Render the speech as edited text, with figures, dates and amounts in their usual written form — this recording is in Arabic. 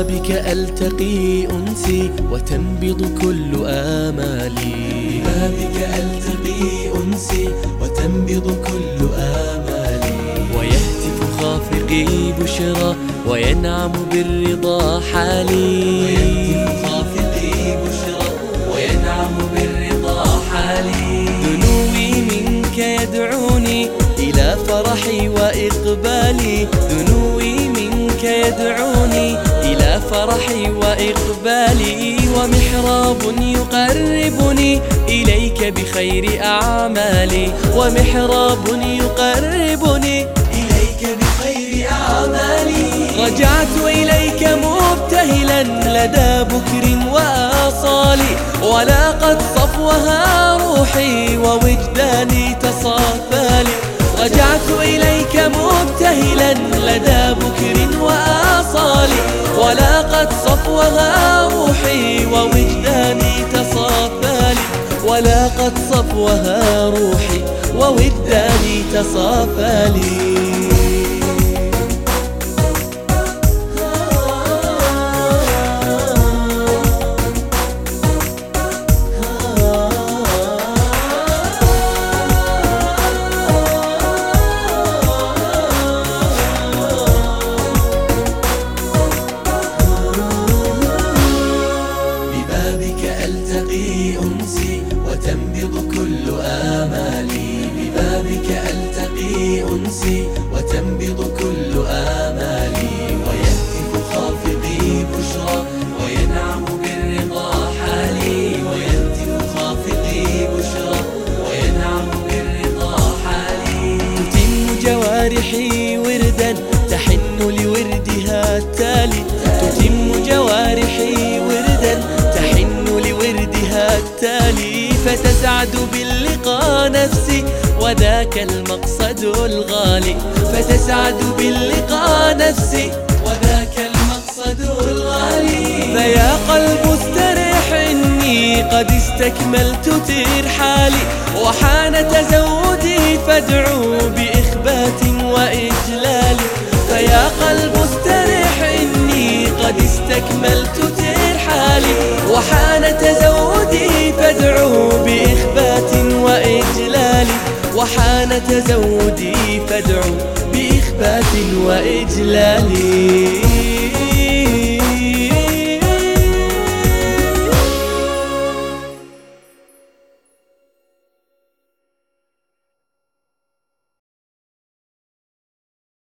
ببابك ألتقي أنسي وتنبض كل آمالي، ببابك ألتقي أنسي وتنبض كل آمالي، ويهتف خافقي بشرى وينعم بالرضا حالي، ويهتف خافقي بشرى وينعم بالرضا حالي. دنوي منك يدعوني إلى فرحي وإقبالي، دنوي منك يدعوني إلى فرحي وإقبالي، ومحراب يقربني إليك بخير أعمالي، ومحراب يقربني إليك بخير أعمالي. رجعت إليك مبتهلا لدى بكر وآصالي، ولاقت صفوها روحي ووجداني تصافى لي. رجعت إليك مبتهلا لدى بكر وآصالي، ولاقت صفوها روحي ووجداني تصافى لي، ولاقت صفوها روحي ووجداني تصافى لي. وتنبض كل آمالي، ببابك ألتقي أنسي وتنبض كل آمالي، ويهتف خافقي بشرى وينعم بالرضا حالي، ويهتف خافقي بشرى وينعم بالرضا حالي. تتم جوارحي وردا تحن لوردها التالي، تتم جوارحي وردا تحن لوردها التالي، فتسعد باللقاء نفسي وذاك المقصد الغالي، فتسعد باللقاء نفسي وذاك المقصد الغالي. فيا قلب استرح إني قد استكملت ترحالي، وحان تزودي فادعو بإخبات وإجلال. فيا قلب استرح إني قد استكملت ترحالي، وحان تزودي فادعو بإخبات وإجلال، وحان تزودي فادعو بإخبات وإجلال.